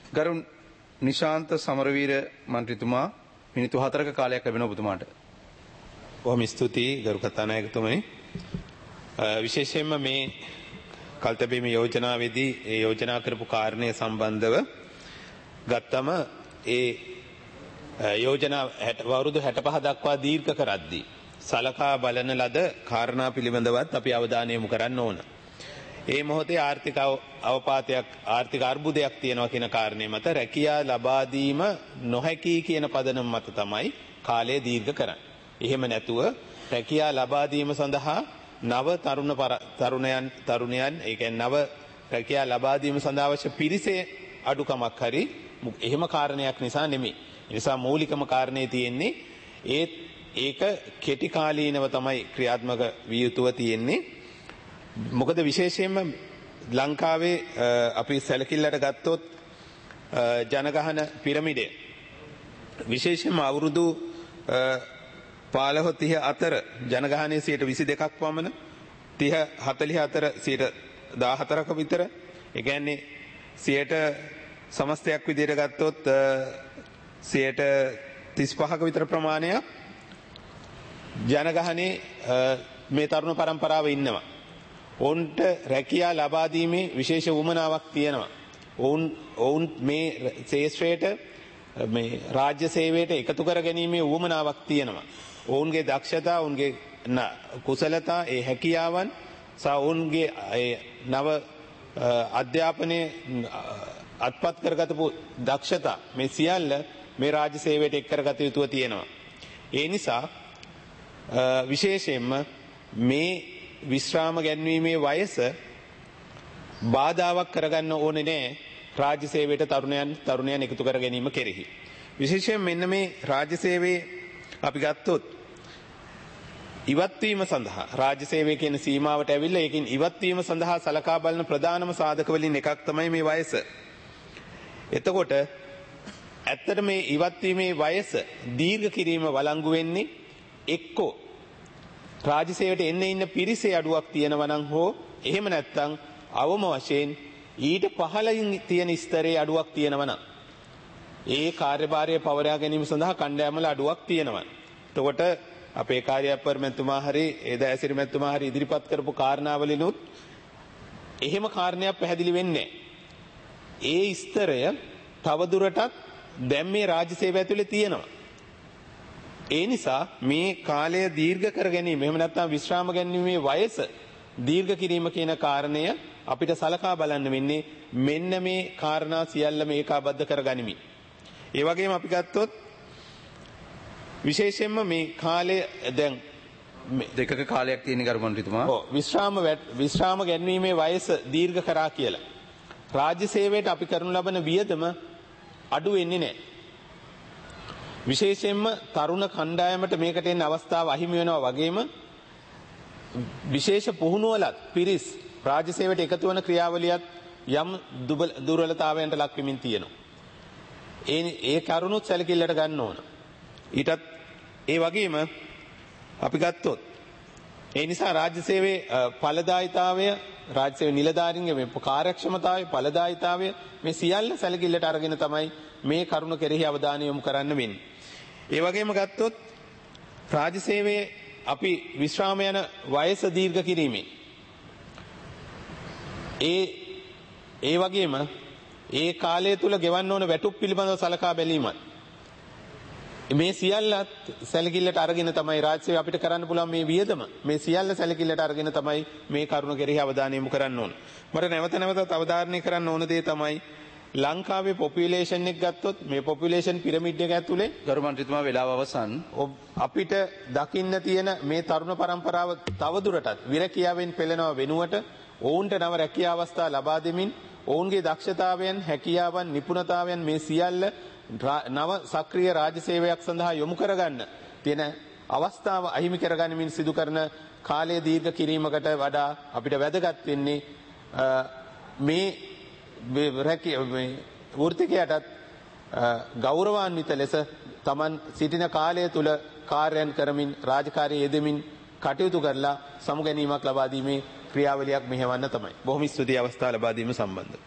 ගරු නිශාන්ත සමරවීර මන්ත්‍රීතුමා මිනිත්තු 4ක කාලයක් ලැබෙන ඔබතුමාට. බොහොම ස්තුතියි ගරු කතානායකතුමනි. විශේෂයෙන්ම මේ කල්තබීම යෝජනාවේදී ඒ යෝජනා කරපු කාරණය සම්බන්ධව ගත්තම ඒ යෝජනා වරුදු 65 දක්වා දීර්ඝ කරද්දී සලකා බලන ලද කාරණා පිළිබඳවත් අපි අවධානය යොමු කරන්න ඕන. ඒ මොහොතේ ආර්ථික අවපාතයක් ආර්ථික අර්බුදයක් තියෙනවා කියන කාරණේ මත රැකියා ලබා දීම නොහැකි කියන පදනම මත තමයි කාලය දීර්ඝ කරන්නේ. එහෙම නැතුව රැකියා ලබා දීම සඳහා නව තරුණයන් ඒ කියන්නේ නව රැකියා ලබා දීම සඳහා අවශ්‍ය පිරිසේ අඩුකමක් හරි එහෙම කාරණයක් නිසා නෙමෙයි. ඒ නිසා මූලිකම කාරණේ තියෙන්නේ ඒක කෙටි කාලීනව තමයි ක්‍රියාත්මක විය යුතුව තියෙන්නේ. මොකද විශේෂයෙන්ම ලංකාවේ අපි සැලකිල්ලට ගත්තොත් ජනගහන පිරමිඩය විශේෂයෙන්ම අවුරුදු 15-30 අතර ජනගහනයේ 22%ක් පමණ 30-44 14ක විතර ඒ කියන්නේ 100 සමස්තයක් විදිහට ගත්තොත් 35%ක විතර ප්‍රමාණයක් ජනගහනේ මේ තරුණ පරම්පරාව ඉන්නවා. ඔවුන්ට රැකියා ලබා දීමේ විශේෂ උවමනාවක් තියෙනවා. ඔවුන් මේ ශේෂ්ත්‍රයට මේ රාජ්‍ය සේවයට එකතු කර ගැනීමේ උවමනාවක් තියෙනවා. ඔවුන්ගේ දක්ෂතා, ඔවුන්ගේ කුසලතා, ඒ හැකියාවන් සහ ඔවුන්ගේ නව අධ්‍යාපනයේ අත්පත් කරගතපු දක්ෂතා මේ සියල්ල මේ රාජ්‍ය සේවයට එක් කරගත යුතුව තියෙනවා. ඒ නිසා විශේෂයෙන්ම මේ විශ්‍රාම ගැන්වීමේ වයස බාධාවක් කරගන්න ඕනේ නැහැ රාජ්‍ය සේවයට තරුණයන් එකතු කර ගැනීම කෙරෙහි. විශේෂයෙන් මෙන්න මේ රාජ්‍ය සේවයේ අපි ගත්තොත් ඉවත්වීම සඳහා රාජ්‍ය සේවය කියන සීමාවට ඇවිල්ලා ඒකින් ඉවත්වීම සඳහා සලකා බලන ප්‍රධානම සාධක වලින් එකක් තමයි මේ වයස. එතකොට ඇත්තට මේ ඉවත්වීමේ වයස දීර්ඝ කිරීම වළංගු වෙන්නේ එක්කෝ රාජ්‍ය සේවයට ඉන්න පිරිසේ අඩුවක් තියෙනවා නම් හෝ එහෙම නැත්නම් අවම වශයෙන් ඊට පහළින් තියෙන ස්තරයේ අඩුවක් තියෙනවා නම් ඒ කාර්යභාරය පවරා ගැනීම සඳහා කණ්ඩායම්වල අඩුවක් තියෙනවා. එතකොට අපේ කාර්යාපර මැතිතුමා හරි ඒදාසිරි මැතිතුමා හරි ඉදිරිපත් කරපු කාරණාවලිනුත් එහෙම කාරණයක් පැහැදිලි වෙන්නේ ඒ ස්තරය තවදුරටත් දැන් මේ රාජ්‍ය සේවය ඇතුලේ තියෙනවා. ඒ නිසා මේ කාලය දීර්ඝ කර ගැනීම එහෙම නැත්නම් විශ්‍රාම ගැනීමේ වයස දීර්ඝ කිරීම කියන කාරණය අපිට සලකා බලන්න වෙන්නේ මෙන්න මේ කාරණා සියල්ලම ඒකාබද්ධ කරගනිමි. ඒ වගේම අපි ගත්තොත් විශේෂයෙන්ම මේ කාලය දැන් දෙකක කාලයක් තියෙන ගරු මන්ත්‍රීතුමා. ඔව් විශ්‍රාම ගැනීමේ වයස දීර්ඝ කරා කියලා. රාජ්‍ය සේවයට අපි කරනු ලබන වියදම අඩු වෙන්නේ නැහැ. විශේෂයෙන්ම තරුණ කණ්ඩායමට මේකට එන්න අවස්ථාව අහිමි වෙනවා වගේම විශේෂ පුහුණුවලත් පිරිස් රාජ්‍ය සේවයට එකතු වන ක්‍රියාවලියත් යම් දුර්වලතාවයන්ට ලක් වෙමින් තියෙනවා. ඒ කරුණුත් සැලකිල්ලට ගන්න ඕන. ඊටත් ඒ වගේම අපි ගත්තොත් ඒ නිසා රාජ්‍ය සේවයේ ඵලදායීතාවය රාජ්‍ය සේවයේ නිලධාරීන්ගේ මේ කාර්යක්ෂමතාවය ඵලදායීතාවය මේ සියල්ල සැලකිල්ලට අරගෙන තමයි මේ කරුණ කෙරෙහි අවධානය යොමු කරන්න වෙන්නේ. ඒ වගේම ගත්තොත් රාජ්‍ය සේවයේ අපි විශ්‍රාම යන වයස දීර්ඝ කිරීමේ ඒ වගේම ඒ කාලය තුල ගෙවන්න ඕන වැටුප් පිළිබඳව සලකා බැලීමත් මේ සියල්ලත් සැලකිල්ලට අරගෙන තමයි රාජ්‍ය සේවය අපිට කරන්න පුළුවන් මේ වියදම මේ සියල්ල සැලකිල්ලට අරගෙන තමයි මේ කරුණ කෙරෙහි අවධානය යොමු කරන්න ඕන. මට නැවතත් අවධාරණය කරන්න ඕන දේ තමයි ලංකාවේ පොපියුලේෂන් එක ගත්තොත් මේ පොපියුලේෂන් පිරමිඩ් එක ඇතුලේ ගරු මන්ත්‍රීතුමා වේලාව අවසන්. අපිට දකින්න තියෙන මේ තරුණ පරම්පරාව තවදුරටත් විරකියාවෙන් පෙළෙනව වෙනුවට ඔවුන්ට නව රැකියා අවස්ථා ලබා දෙමින් ඔවුන්ගේ දක්ෂතාවයන් හැකියාවන් නිපුණතාවයන් මේ සියල්ල නව සක්‍රීය රාජ්‍ය සේවයක් සඳහා යොමු කරගන්න තියෙන අවස්ථාව අහිමි කරගනිමින් සිදු කරන කාලය දීර්ඝ කිරීමකට වඩා අපිට වැදගත් වෙන්නේ මේ වෘත්තිකයටත් ගෞරවාන්විත ලෙස Taman සිටින කාලය තුල කාර්යයන් කරමින් රාජකාරිය යෙදෙමින් කටයුතු කරලා සමුගැනීමක් ලබා දීමේ ක්‍රියාවලියක් මෙහෙවන්න තමයි. බොහොම ස්තුතියි අවස්ථාව ලබා දීම සම්බන්ධව.